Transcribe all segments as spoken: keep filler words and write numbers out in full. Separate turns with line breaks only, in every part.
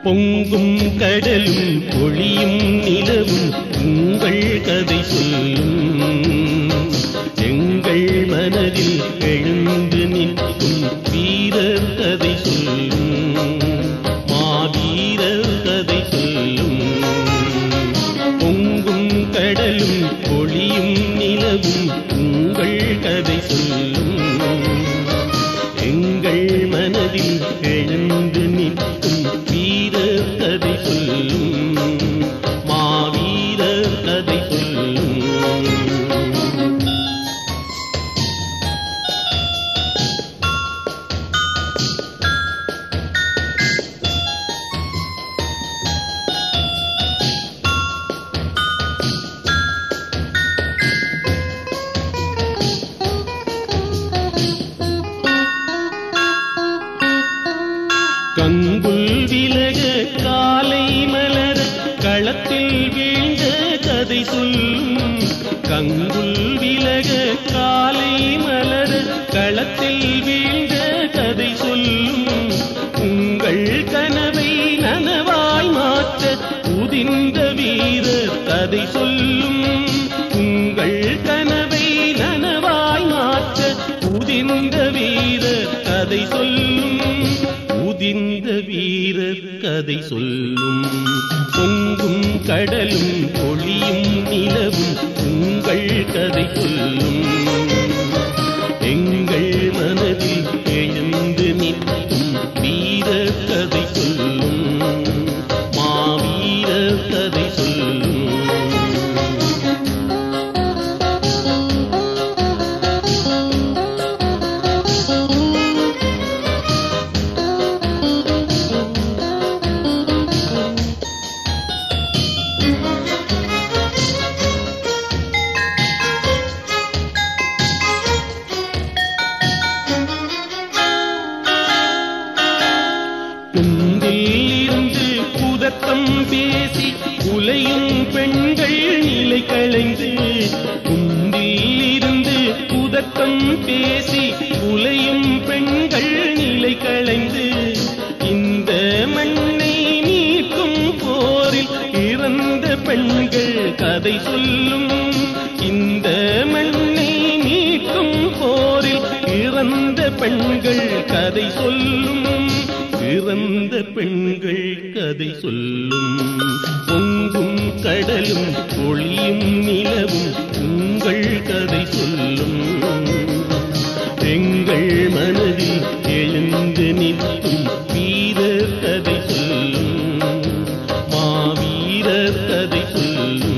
பொங்கும் கடலும் பொழியும் நிலவும் உங்கள் கதை சொல்லும். எங்கள் மனதில் எழுந்து நிற்கும் வீரர் கதை சொல்லும். மாவீரர் கதை சொல்லும். பொங்கும் கடலும் பொழியும் நிலவும் உங்கள் கதை சொல்லும். எங்கள் மனதில் எழுந்து நிற்கும் வீரர் கதை சொல்லும். மாவீரர் கதை சொல்லும். கங்குல் விலக காலை மலர களத்தில் வீழ்ந்த கதை சொல்லும். கங்குல் விலக காலை மலர களத்தில் வீழ்ந்த கதை சொல்லும். உங்கள் கனவை நனவாய் மாற்ற உதிர்ந்த வீரர் கதை சொல்லும். உங்கள் கனவை நனவாய் மாற்ற உதிர்ந்த வீரர் கதை சொல்லும். உதிர்ந்த வீரர் கதை சொல்லும். பொங்கும் கடலும் பொழியும் நிலவும் உங்கள் கதை சொல்லும். எங்கள் மனதில் எழுந்து நிற்கும் வீரர் கதை சொல்லும். மாவீரர் கதை சொல்லும். குந்திலிருந்து குதத்தம் பேசி உலையும் பெண்கள் நிலை களைந்து. குந்திலிருந்து குதத்தம் பேசி உலையும் பெண்கள் நிலை களைந்து. இந்த மண்ணை நீக்கும் போரில் இறந்த பெண்கள் கதை சொல்லும். இந்த மண்ணை நீக்கும் போரில் இறந்த பெண்கள் கதை சொல்லும். இறந்த பெண்கள் கதை சொல்லும். பொங்கும் கடலும் பொழியும் நிலவும் உங்கள் கதை சொல்லும். எங்கள் மனதில் எழுந்து நிற்கும் வீரர் கதை சொல்லும். மாவீரர் கதை சொல்லும்.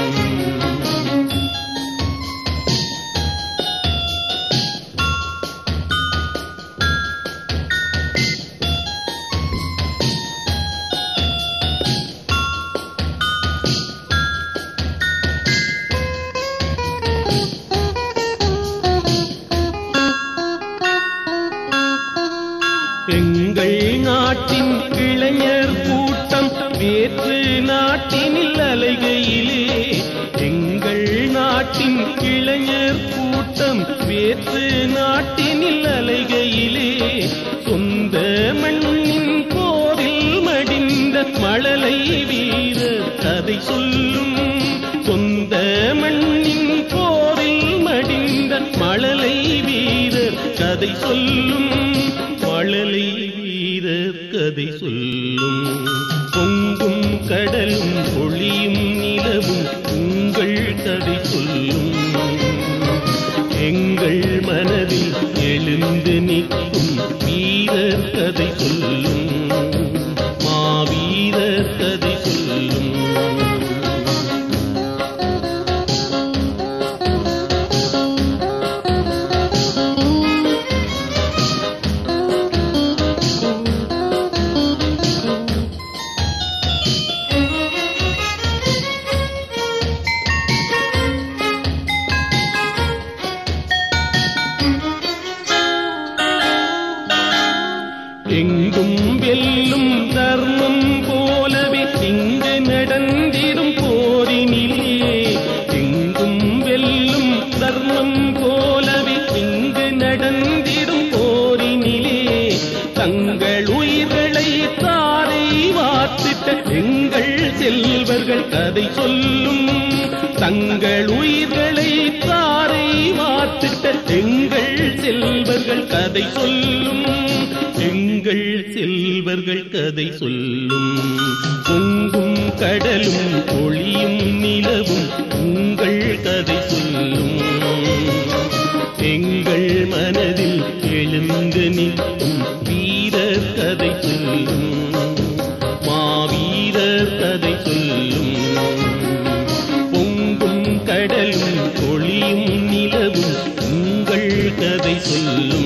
எங்கள் நாட்டின் இளைஞர் கூட்டம் வேற்று நாட்டினில் அலைகையிலே. எங்கள் நாட்டின் இளைஞர் கூட்டம் வேற்று நாட்டினில் அலைகையிலே. சொந்த மண்ணின் போரில் மடிந்த மழலை வீரர் கதை சொல்லும். சொந்த மண்ணின் போரில் மடிந்த மழலை வீரர் கதை சொல்லும். மழலை வீரர் கதை சொல்லும். பொங்கும் கடலும் பொழியும் நிலவும் உங்கள் கதை சொல்லும். எங்கள் மனதில் எழுந்து நிற்கும் வீரர் கதை சொல்லும். மாவீரர் கதை சொல்லும். எங்கும் வெல்லும் தர்மம் போலவே இங்கு நடந்திடும் போரினிலே. எங்கும் வெல்லும் தர்மம் போலவே இங்கு நடந்திடும் போரினிலே. தங்கள் உயிர்களை தாரை வார்த்து கதை சொல்லும். தங்கள் உயிர்களை தாரை வார்த்திட்ட எங்கள் செல்வர்கள் கதை சொல்லும். எங்கள் செல்வர்கள் கதை சொல்லும். பொங்கும் கடலும் ஒளியும் நிலவும் உங்கள் கதை சொல்லும். எங்கள் மனதில் எழுந்து நிற்கும் வீரர் கதை சொல்லும். மாவீரர் கதை சொல்லும். பொங்கும் கடலும் ஒளியும் நிலவும் உங்கள் கதை சொல்லும்.